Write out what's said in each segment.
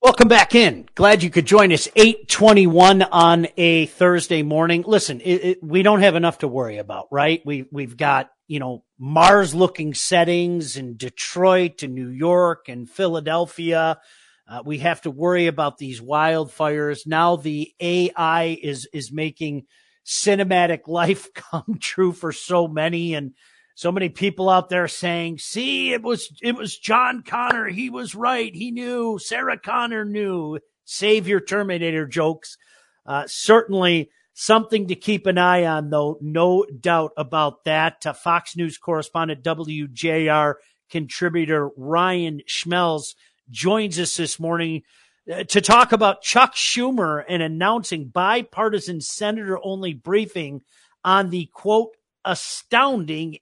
Welcome back in. Glad you could join us. 8:21 on a Thursday morning. Listen, we don't have enough to worry about, right? We've got, Mars-looking settings in Detroit and New York and Philadelphia. We have to worry about these wildfires. Now the AI is making cinematic life come true for so many, and so many people out there saying, see, it was John Connor. He was right. He knew. Sarah Connor knew. Save your Terminator jokes. Certainly something to keep an eye on, though. No doubt about that. Fox News correspondent, WJR contributor Ryan Schmelz joins us this morning to talk about Chuck Schumer and announcing bipartisan senator-only briefing on the, quote, astounding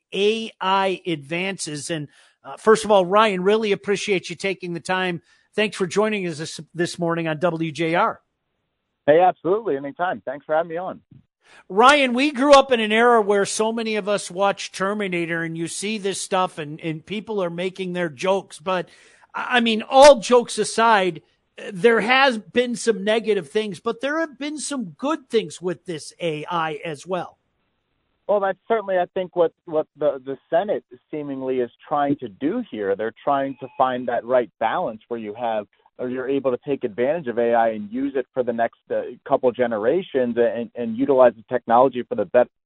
AI advances. And first of all, Ryan, really appreciate you taking the time. Thanks for joining us this morning on WJR. Hey, absolutely. Anytime. Thanks for having me on. Ryan, we grew up in an era where so many of us watch Terminator, and you see this stuff and people are making their jokes. But I mean, all jokes aside, there has been some negative things, but there have been some good things with this AI as well. Well, that's certainly, I think, what the Senate seemingly is trying to do here. They're trying to find that right balance where you're able to take advantage of AI and use it for the next couple generations and utilize the technology for the best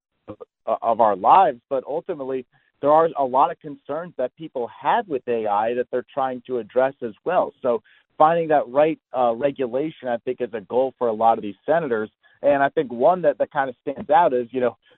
of our lives. But ultimately, there are a lot of concerns that people have with AI that they're trying to address as well. So finding that right regulation, I think, is a goal for a lot of these senators. And I think one that kind of stands out is,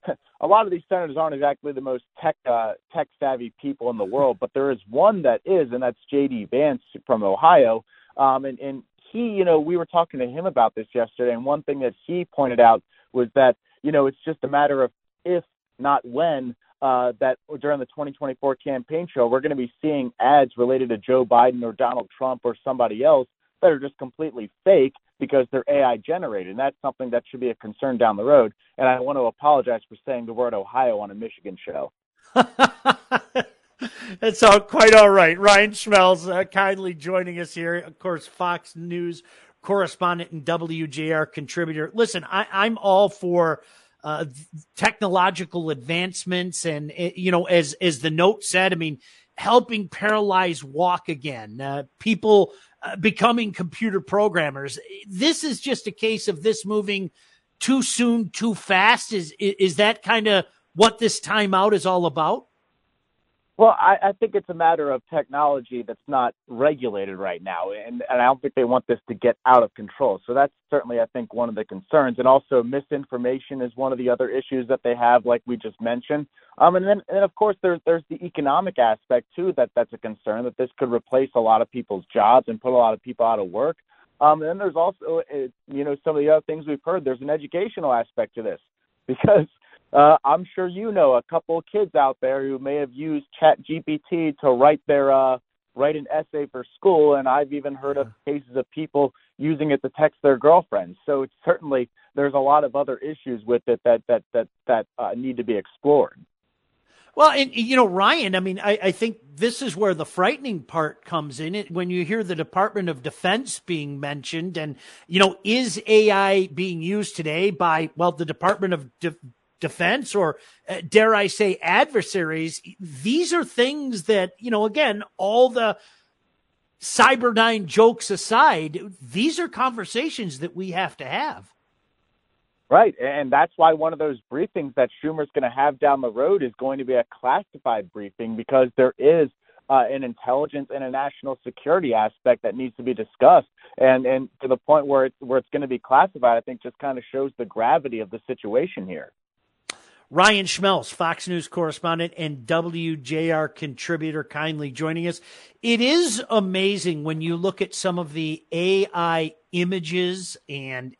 a lot of these senators aren't exactly the most tech-savvy people in the world, but there is one that is, and that's J.D. Vance from Ohio. And he, we were talking to him about this yesterday, and one thing that he pointed out was that, it's just a matter of if, not when, that during the 2024 campaign show, we're going to be seeing ads related to Joe Biden or Donald Trump or somebody else that are just completely fake because they're AI generated. And that's something that should be a concern down the road. And I want to apologize for saying the word Ohio on a Michigan show. That's quite all right. Ryan Schmelz kindly joining us here. Of course, Fox News correspondent and WJR contributor. Listen, I'm all for technological advancements and, as the note said, I mean, helping paralyzed walk again, people becoming computer programmers. This is just a case of this moving too soon, too fast. Is that kind of what this timeout is all about? Well, I think it's a matter of technology that's not regulated right now, and I don't think they want this to get out of control. So that's certainly, I think, one of the concerns. And also misinformation is one of the other issues that they have, like we just mentioned. And then of course, there's the economic aspect, too, that's a concern, that this could replace a lot of people's jobs and put a lot of people out of work. And then there's also, some of the other things we've heard. There's an educational aspect to this because I'm sure a couple of kids out there who may have used ChatGPT to write an essay for school, and I've even heard of cases of people using it to text their girlfriends. So it's certainly there's a lot of other issues with it that need to be explored. Well, and Ryan, I mean, I think this is where the frightening part comes in. When you hear the Department of Defense being mentioned, and is AI being used today by the Department of Defense or dare I say adversaries? These are things that, again, all the Cyberdyne jokes aside, these are conversations that we have to have. Right. And that's why one of those briefings that Schumer's going to have down the road is going to be a classified briefing, because there is an intelligence and a national security aspect that needs to be discussed. And to the point where it's going to be classified, I think just kind of shows the gravity of the situation here. Ryan Schmelz, Fox News correspondent and WJR contributor, kindly joining us. It is amazing when you look at some of the AI images and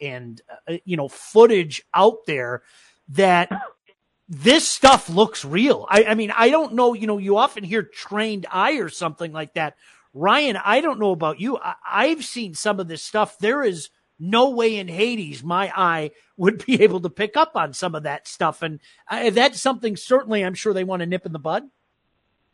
footage out there that this stuff looks real. I mean, I don't know, you often hear trained eye or something like that. Ryan, I don't know about you. I've seen some of this stuff. There is no way in Hades my eye would be able to pick up on some of that stuff. And that's something certainly I'm sure they want to nip in the bud.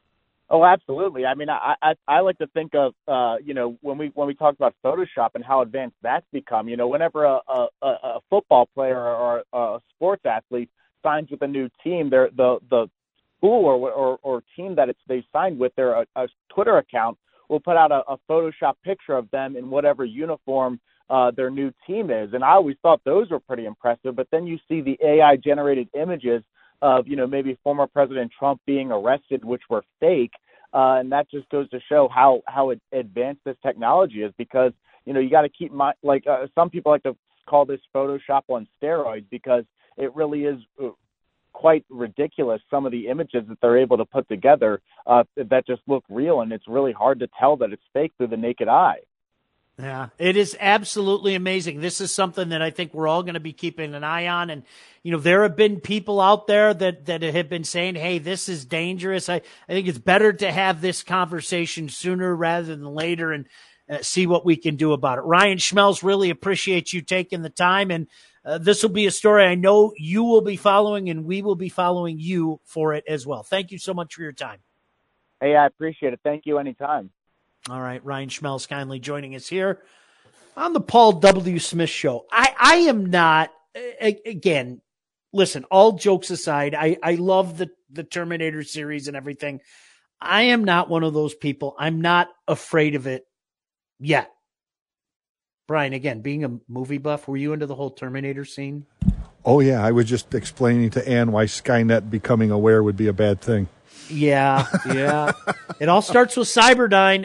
Oh, absolutely. I mean, I like to think of when we talk about Photoshop and how advanced that's become. Whenever a football player or a sports athlete signs with a new team, the school or team that they signed with, their a Twitter account will put out a Photoshop picture of them in whatever uniform their new team is. And I always thought those were pretty impressive. But then you see the AI generated images of maybe former President Trump being arrested, which were fake, and that just goes to show how advanced this technology is. Because you got to keep some people like to call this Photoshop on steroids, because it really is quite ridiculous, some of the images that they're able to put together that just look real, and it's really hard to tell that it's fake through the naked eye. Yeah, it is absolutely amazing. This is something that I think we're all going to be keeping an eye on. And, there have been people out there that have been saying, hey, this is dangerous. I think it's better to have this conversation sooner rather than later and see what we can do about it. Ryan Schmelz, really appreciate you taking the time. And this will be a story I know you will be following, and we will be following you for it as well. Thank you so much for your time. Hey, I appreciate it. Thank you anytime. All right, Ryan Schmelz kindly joining us here on the Paul W. Smith Show. I am not, again, listen, all jokes aside, I love the Terminator series and everything. I am not one of those people. I'm not afraid of it yet. Brian, again, being a movie buff, were you into the whole Terminator scene? Oh, yeah. I was just explaining to Ann why Skynet becoming aware would be a bad thing. Yeah. It all starts with Cyberdyne.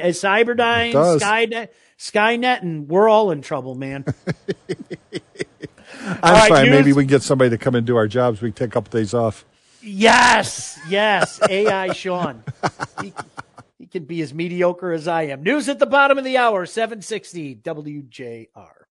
Skynet, and we're all in trouble, man. I'm fine. Maybe we can get somebody to come and do our jobs. We can take a couple days off. Yes. AI Sean. He can be as mediocre as I am. News at the bottom of the hour, 760 WJR.